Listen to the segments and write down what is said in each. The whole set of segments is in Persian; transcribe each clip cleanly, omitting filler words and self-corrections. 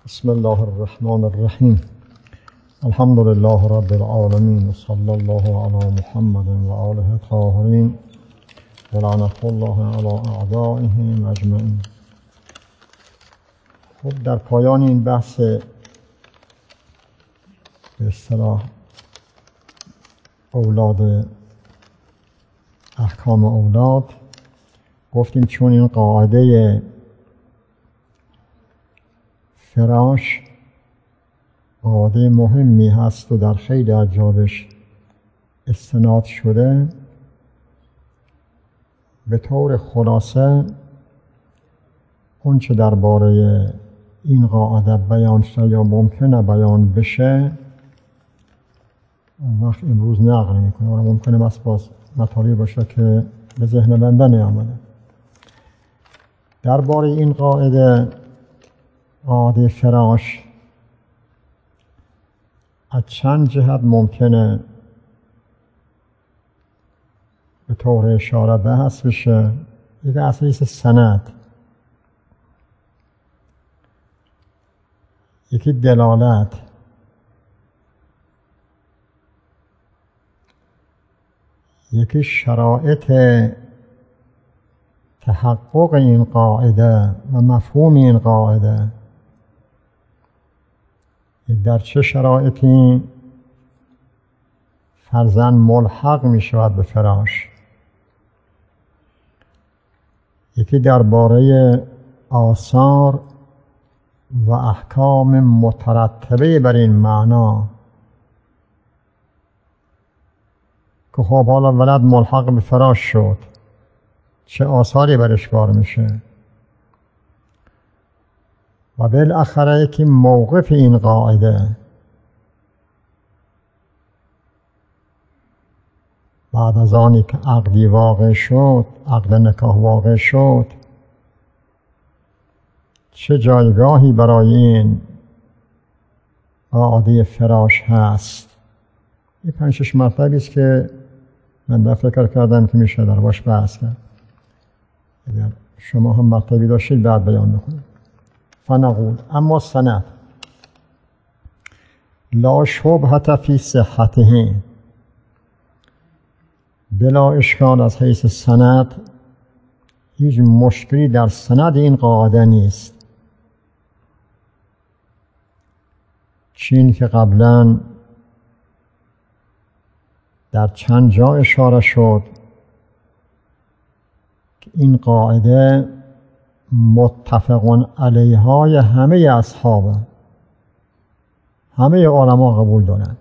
بسم الله الرحمن الرحیم. الحمد لله رب العالمین و صلی الله علی محمد و آله الطاهرین و لعنة الله علی اعدائهم اجمعین. خب در پایان این بحث به اصطلاح اولاد، احکام اولاد، گفتیم چون این قاعده فراش قاعده مهمی هست و در خیلی از جاش استناد شده، به طور خلاصه اون چه درباره این قاعده بیان شده یا ممکنه بیان بشه اون وقت امروز نقل میکنه، ولی ممکنه بس باز مطالبی باشه که به ذهن بنده نیامده. درباره این قاعده فراش از چند جهت ممکنه به طور اشاره بحث بشه. یک از حیث سند، یکی دلالت، یکی شرایط تحقق این قاعده و مفهوم این قاعده، در چه شرایطی فرزند ملحق می شود به فراش. یکی درباره آثار و احکام مترتبه بر این معنا که خب حالا ولد ملحق به فراش شد، چه آثاری برش کار میشه. و بالاخره یکی موقف این قاعده بعد از آنی که عقدی واقع شد، عقد نکاح واقع شد، چه جایگاهی برای این قاعده فراش هست. این 5-6 مطلبی است که من در فکر کردم که میشه در باش بحث کرد. اگر شما هم مطلبی داشتید بعد بیان بکنید. فنقول اما سند لا شبهة فی صحته، بلا اشکال از حیث سند هیچ مشکلی در سند این قاعده نیست. چین که قبلا در چند جا اشاره شد که این قاعده متفق علیهای همه اصحاب، همه علما قبول دارند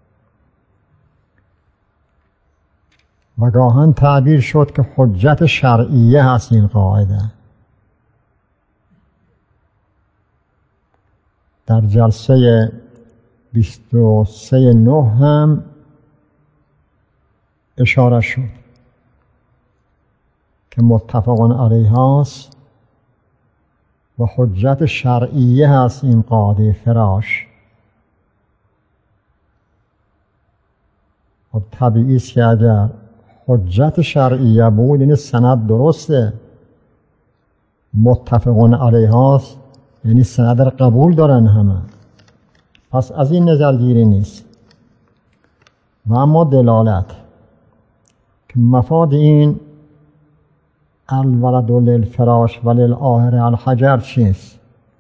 و گاهن تعبیر شد که حجت شرعیه هست این قاعده. در جلسه 23/9 هم اشاره شد که متفق علیها است و حجت شرعیه هست این قاعده فراش. و طبیعی است که اگر حجت شرعیه بود، یعنی سند درسته، متفق علیها است، یعنی سند را قبول دارن همه، پس از این نظرگیری نیست. و اما دلالت که مفاد این الولد للفراش و للآهر الحجر چیست؟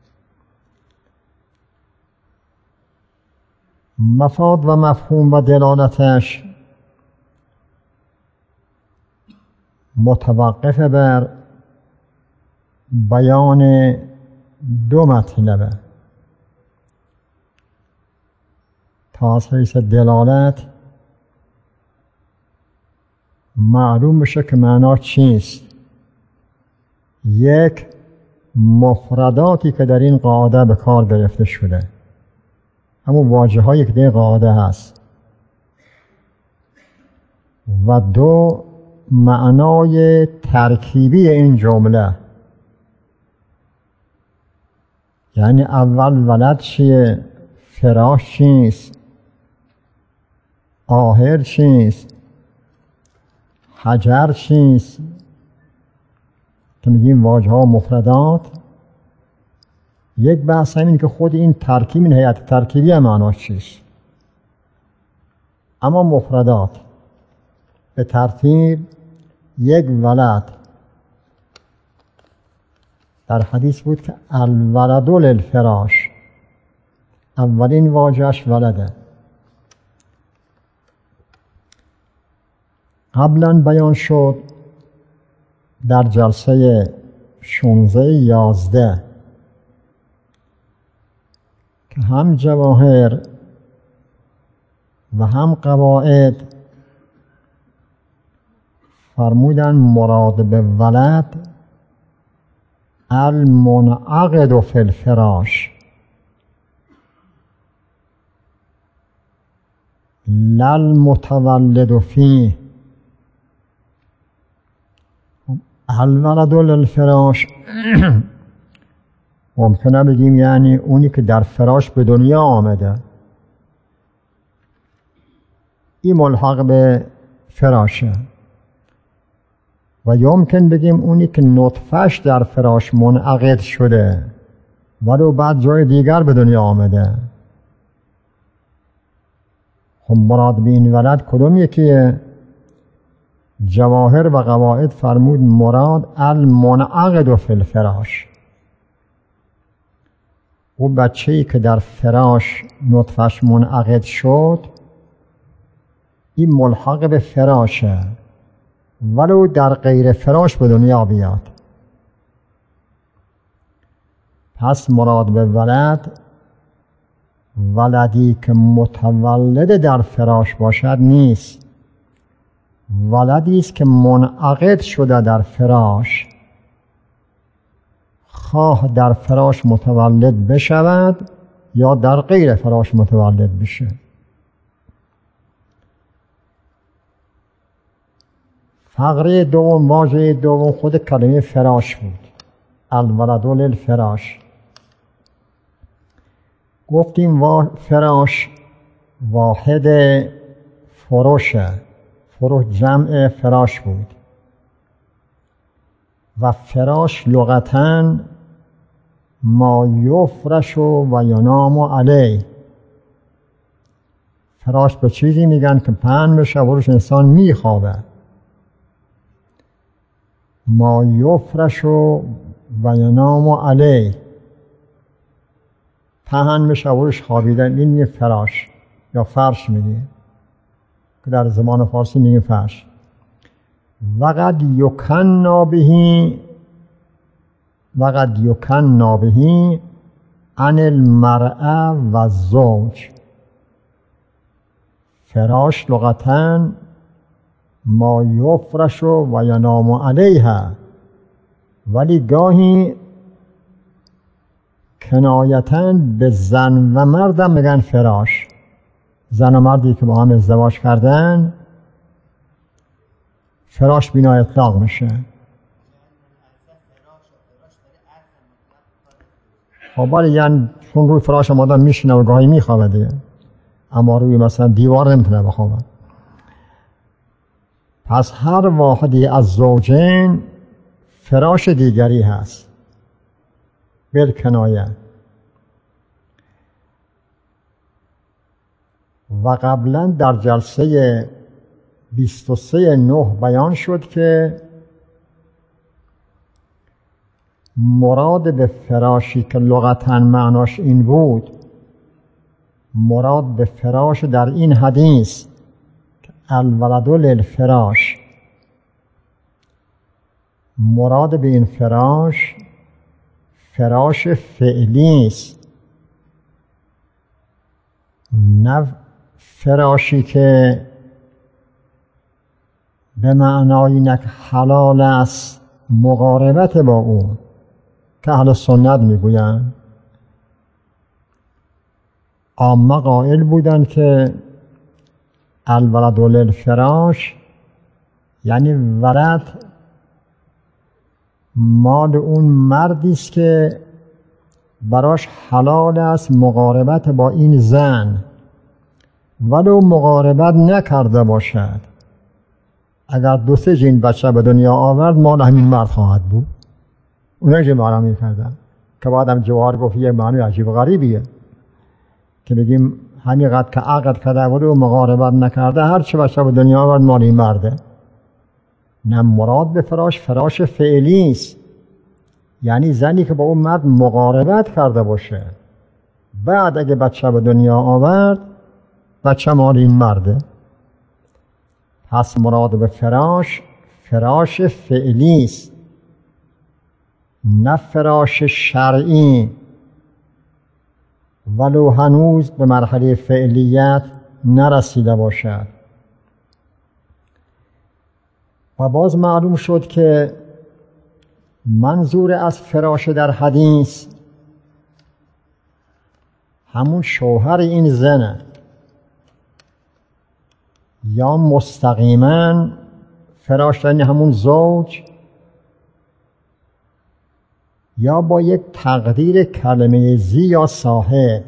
مفاد و مفهوم و دلالتش متوقف بر بیان 2 مطلبه. تا از حیث دلالت معلوم بشه که معنا چیست. یک، مفرداتی که در این قاعده به کار گرفته شده، همون واژه هایی که در قاعده هست. و 2، معنای ترکیبی این جمله، یعنی اول ولد چیه، فراش چیست، آهر چیست، حجر چیست، که میگیم واژه ها مفردات. یک بحث همین که خود این ترکیب، این هیئت ترکیبی معناش چیست. اما مفردات به ترتیب یک ولد در حدیث بود که الولد للفراش، اولین واژه‌اش ولده. قبلا بیان شد در جلسه 16-11 که هم جواهر و هم قواعد فرمودن مراد به ولد المنعقد فی الفراش لا المتولد فیه. الولد للفراش ممکنه بگیم یعنی اونی که در فراش به دنیا آمده، این ملحق به فراشه. و یمکن بگیم اونی که نطفهش در فراش منعقد شده ولو بعد جای دیگر به دنیا آمده. خب مراد به این ولد کدوم یکیه؟ جواهر و قواعد فرمود مراد المنعقد فی الفراش، او بچه‌ای که در فراش نطفهش منعقد شد این ملحق به فراشه ولو در غیر فراش به دنیا بیاد. پس مراد به ولد ولدی که متولد در فراش باشد نیست، ولدی است که منعقد شده در فراش، خواه در فراش متولد بشود یا در غیر فراش متولد بشه. فقره دوم، واژه دوم خود کلمه فراش بود، الولد للفراش. گفتیم فراش واحد فروشه، فروش جمع فراش بود و فراش لغتاً ما یفرش و ینام علیه. فراش به چیزی میگن که پهن بشه و روش انسان میخوابه. ما یفرش و ینام علیه، پهن بشه و روش خوابیدن، این یه فراش یا فرش میگه که در زمان فارسی میگه فرش. وقد یکن به عن المرأة و الزوج. فراش لغتاً ما یفرش و ینام علیها، ولی گاهی کنایتاً به زن و مردم میگن فراش. زن و مردی که با هم ازدواج کردن فراش بینا اطلاق میشه. خب ولی یعنی چون روی فراش هم آدم میشینه و گاهی میخوابه دیگه، اما روی مثلا دیوار نمیتونه بخوابه. پس هر واحدی از زوجین فراش دیگری هست بالکنایه. و قبلا در جلسه 23-9 بیان شد که مراد به فراشی که لغتاً معناش این بود، مراد به فراش در این حدیث الولد للفراش، مراد به این فراش فراش فعلی است، نه فراشی که به معنای اینک حلال است مقاربت با اون که اهل سنت میگویند. عامه قائل بودند که الولد للفراش یعنی ولد مال اون مردی است که براش حلال است مقاربت با این زن، ولو مقاربت نکرده باشد. اگر 2-3 جین بچه به دنیا آورد مال همین مرد خواهد بود. اونایی که معلوم می‌کردن که بعدم جوار گفت یه معنی عجیب غریبیه که بگیم همینقدر که عقد کرده بود و مقاربت نکرده هر چه بچه به دنیا آورد مال این مرده. نه، مراد به فراش فعلی است، یعنی زنی که با اون مرد مقاربت کرده باشه، بعد اگه بچه به دنیا آورد بچه مال این مرده. پس مراد به فراش فعلی است، نه فراش شرعی، ولو هنوز به مرحله فعلیت نرسیده باشد. و باز معلوم شد که منظور از فراش در حدیث همون شوهر این زنه، یا مستقیما فراش یعنی همون زوج، یا با یک تقدیر کلمه زی یا صاحب.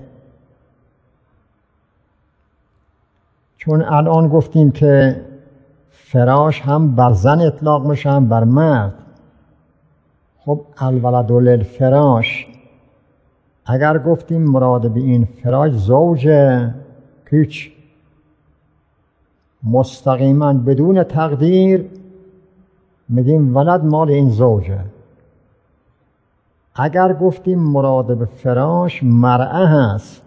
چون الان گفتیم که فراش هم بر زن اطلاق میشه هم بر مرد. خب الولد للفراش، اگر گفتیم مراد به این فراش زوجه، هیچ، مستقیما بدون تقدیر میگیم ولد مال این زوجه. اگر گفتیم مراد به فراش مرأه هست،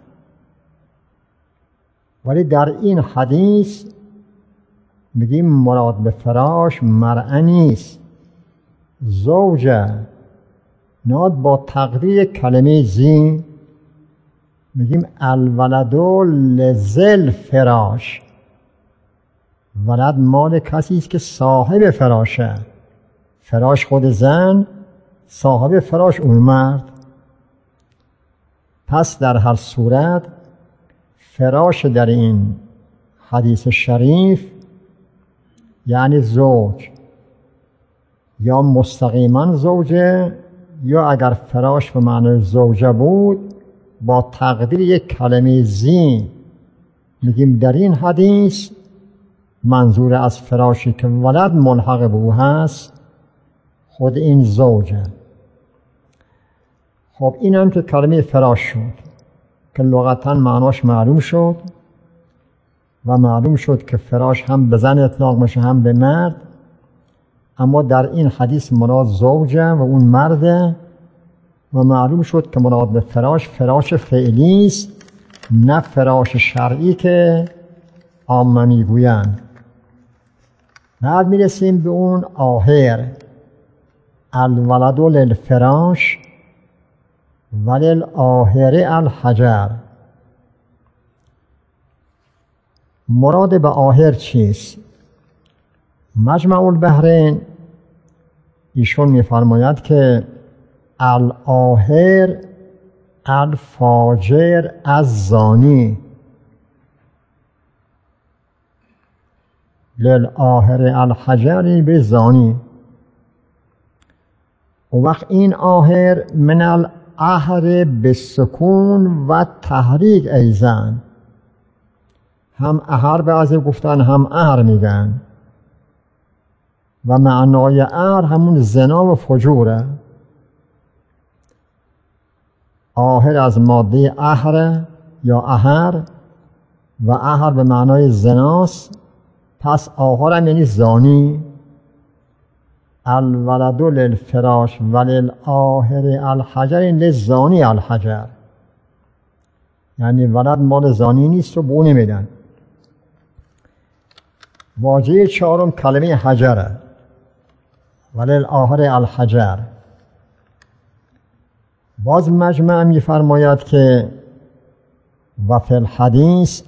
ولی در این حدیث میگیم مراد به فراش مرأه نیست، زوجه. ناد با تقدیر کلمه زی میگیم الولد لذل فراش، ولد مال کسی است که صاحب فراشه. فراش خود زن، صاحب فراش اون مرد. پس در هر صورت فراش در این حدیث شریف یعنی زوج، یا مستقیما زوجه، یا اگر فراش به معنی زوجه بود با تقدیر یک کلمه زی میگیم در این حدیث منظور از فراشی که ولد ملحق به او هست خود این زوجه. خب این هم که کلمه فراش شد که لغتا معناش معلوم شد و معلوم شد که فراش هم به زن اطلاق میشه هم به مرد، اما در این حدیث مراد زوجه و اون مرده. و معلوم شد که مراد به فراش فعلی است، نه فراش شرعی که عامه میگویند. بعد میرسیم به اون آخر، الولد للفراش وللآخر الحجر. مراد به آخر چیست؟ مجمع البحرین ایشون میفرماید که الآخر الفاجر الزانی، للآخر الحجر به زانی. و وقت این آخر من الآخر به سکون و تحریک ایزن، هم اهر بعضی گفتن هم اهر میگن و معنای اهر همون زنا و فجوره. آخر از ماده اهر یا اهر و اهر به معنای زناست، پس آخر هم یعنی زانی. الولد للفراش وللآخر الحجر للزانی الحجر، یعنی ولد مال زانی نیست و بو نمیدن. واژه چهارم کلمه حجره، وللآخر الحجر. باز مجمع می‌فرماید که و فی الحدیث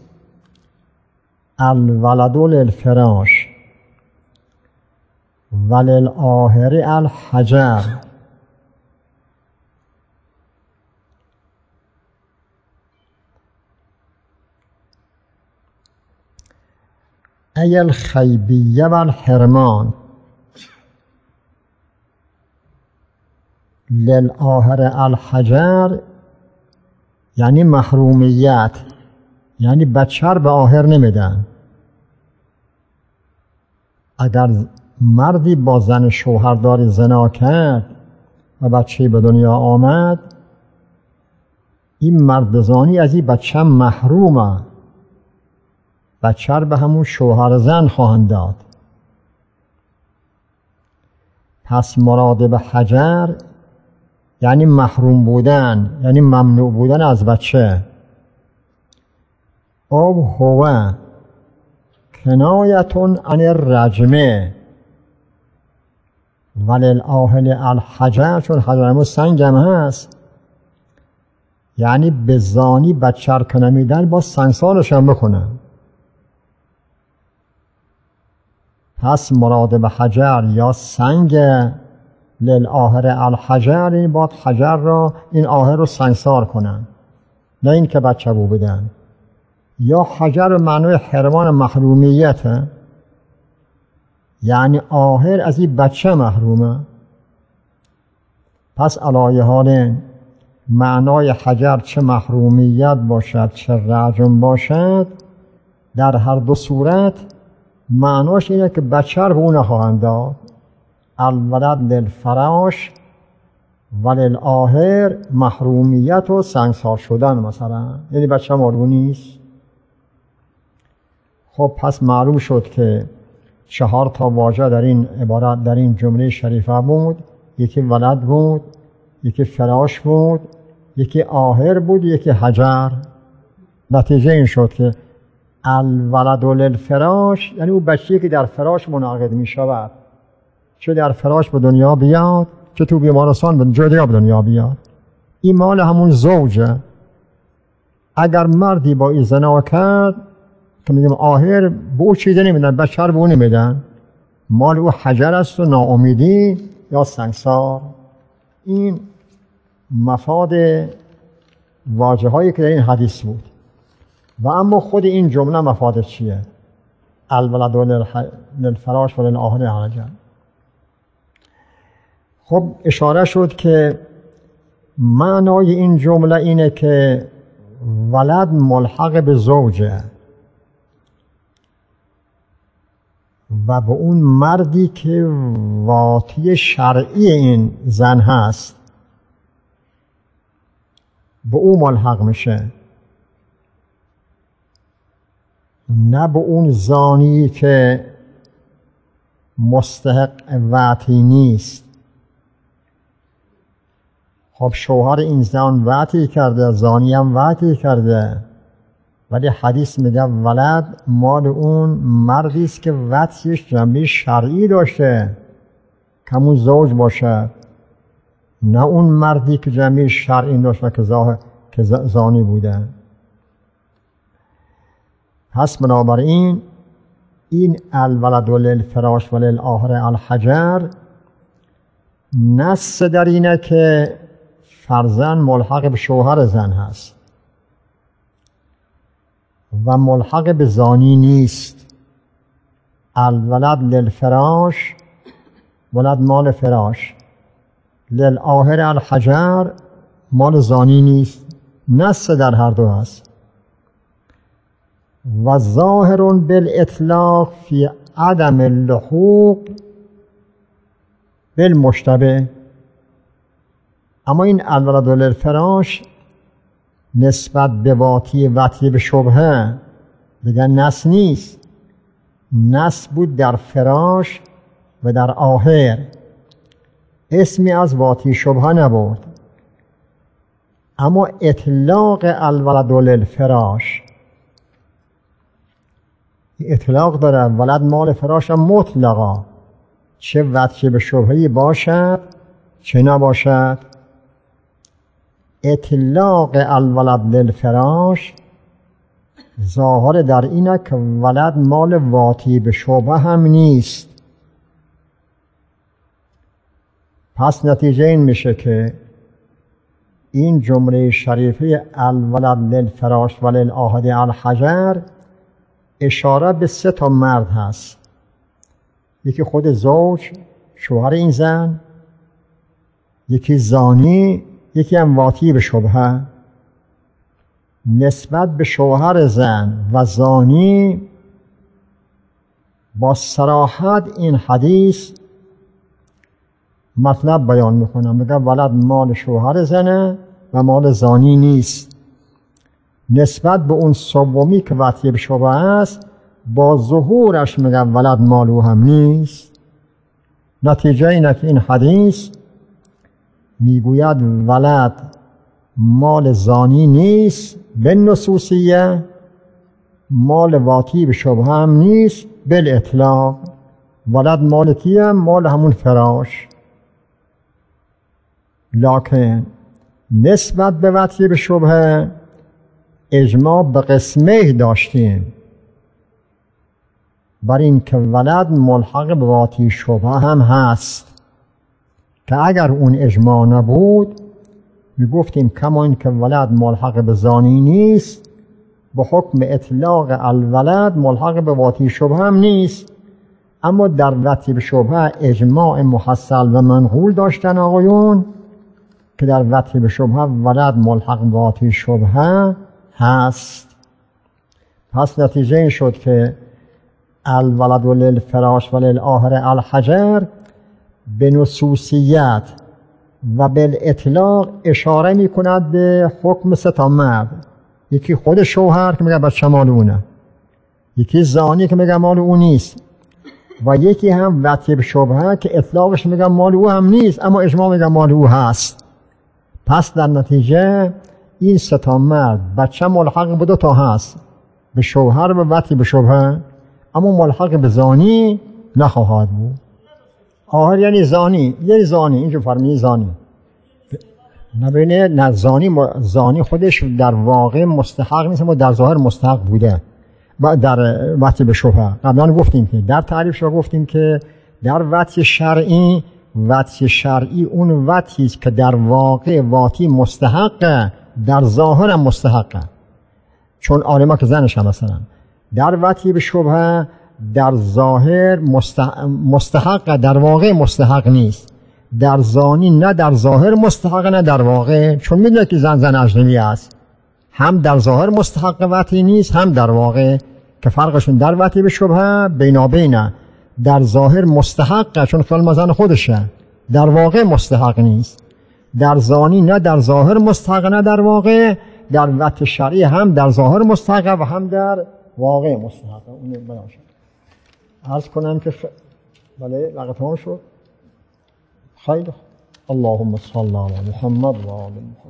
الولد للفراش وللآخر الحجر. ای الخیبیه و الحرمان للآخر الحجر، یعنی محرومیت، یعنی بچه به آخر نمیدن. اگر مردی با زن شوهرداری زنا کرد و بچه به دنیا آمد این مرد زانی از این بچه محرومه، بچه به همون شوهر زن خواهند داد. پس مراد به حجر یعنی محروم بودن، یعنی ممنوع بودن از بچه. او هو کنایتون عن الرجمه وللآهل الحجر، چون حجر همون سنگ هم هست، یعنی به زانی بچه رو کنه میدن با سنگسارش هم بکنن. پس مراد به حجر یا سنگ، للآهر الحجر، این باید حجر را، این آهر رو سنگسار کنن، نه این که بچه بو بدن. یا حجر معنی حرمان محرومیت، یعنی آهر از این بچه محرومه. پس علایه حال معنای حجر چه محرومیت باشد چه رجم باشد، در هر دو صورت معناش اینه که بچه رو به اون نخواهند داد. الولد للفراش وللآهر محرومیت و سنگسار شدن مثلا، یعنی بچه مارو نیست. خب پس معلوم شد که 4 تا واژه در این عبارت، در این جمله شریفه بود. یکی ولد بود، یکی فراش بود، یکی آهر بود، یکی حجر. نتیجه این شد که الولد للفراش یعنی اون بچه‌ای که در فراش منعقد می شود، چه در فراش به دنیا بیاد چه تو بیمارستان به جای به دنیا بیاد، این مال همون زوجه. اگر مردی با این زنا کرد که میگم آهر به او چیزی نمیدن، بچه رو به او نمیدن، مال او حجر است و ناامیدی یا سنگسار. این مفاد واژه هایی که در این حدیث بود. و اما خود این جمله مفادش چیه؟ الولد للفراش و للآهر الحجر. خب اشاره شد که معنای این جمله اینه که ولد ملحق به زوجه و به اون مردی که واطی شرعی این زن هست به او ملحق میشه، نه به اون زانی که مستحق وطی نیست. خب شوهر این زن وطی کرده، زانی هم وطی کرده، ولی حدیث میگه ولد مال اون مردی است که وطیش جنبه شرعی داشته که همون زوج باشه، نه اون مردی که جنبه شرعی داشته که زانی بوده. پس بنابراین این الولد للفراش و للآهر الحجر نص در اینه که فرزند ملحق به شوهر زن هست و ملحق به زانی نیست. الولد للفراش، ولد مال فراش، للآهر الحجر مال زانی نیست. نص در هر دو هست. و ظاهر بالاطلاق فی عدم اللحوق بالمشتبه. اما این الولد للفراش نسبت به واطی به شبهه دیگر نص نیست. نص بود در فراش و در آهر، اسمی از واطی شبهه نبود. اما اطلاق الولد للفراش اطلاق داره، ولد مال فراش هم مطلقا، چه وطی به شبهه‌ای باشد چه نباشد. اطلاق الولد للفراش ظاهر در اینه که ولد مال واطی به شبهه هم نیست. پس نتیجه این میشه که این جمله شریفه الولد للفراش و للآهر الحجر اشاره به 3 تا مرد هست. یکی خود زوج، شوهر این زن، یکی زانی، یکی هم واطی به شبهه. نسبت به شوهر زن و زانی با صراحت این حدیث مطلب بیان میکنم. میگه ولد مال شوهر زنه و مال زانی نیست. نسبت به اون سومی که وطی به شبهه است با ظهورش میگن ولد مال او هم نیست. نتیجه اینه که این حدیث میگوید ولد مال زانی نیست به نصوصیه، مال واقعی به شبهه هم نیست به اطلاق. ولد مال کیه؟ مال همون فراش. لکن نسبت به وطی به شبهه اجماع به قسمه داشتیم بر این که ولد ملحق به واقعی شبهه هم هست، که اگر اون اجماع نبود میگفتیم کما این که ولد ملحق به زانی نیست به حکم اطلاق الولد ملحق به واقعی شبهه هم نیست. اما در وطی به شبهه اجماع محصل و منقول داشتن آقایون که در وطی به شبهه ولد ملحق به واقعی شبهه هست. پس نتیجه این شد که الولد للفراش و للآخر الحجر به نصوصیت و بالاطلاق اشاره می کند به حکم سه تا مرد. یکی خود شوهر که میگه بچه مال اونه، یکی زانی که میگه مال اون نیست، و یکی هم وطی به شبهه که اطلاقش میگه مال او هم نیست اما اجماع میگه مال او هست. پس در نتیجه این سه تا مرد بچه ملحق به دو تا هست، به شوهر و وطی به شبهه، اما ملحق به زانی نخواهد بود. آخر یعنی زانی، یعنی زانی اینجا فرمی زانی نبینه. نه زانی خودش در واقع مستحق نیست اما در ظاهر مستحق بوده در وطی به شبهه. قبلا گفتیم که در تعریفش گفتیم که در وطی شرعی اون وطی است که در واقع واطی مستحقه در ظاهر هم مستحقه. چون عالمه که زنش هم مثلا در وطی به شبهه در ظاهر مستحق در واقع مستحق نیست. در زانی نه در ظاهر مستحق نه در واقع، چون میدونه که زن اجنبی است، هم در ظاهر مستحق وطی نیست هم در واقع، که فرقشون در وطی به شبهه بینابینه. در ظاهر مستحقه چون خیال زن خودشه، در واقع مستحق نیست. در زانی نه در ظاهر مستحق نه در واقع، در وطی شرعی هم در ظاهر مستحق و هم در واقع مستحق. اون بیان شد. عرض کنم که بله وقت تمام شد. خیلی اللهم صل علی محمد و آل محمد.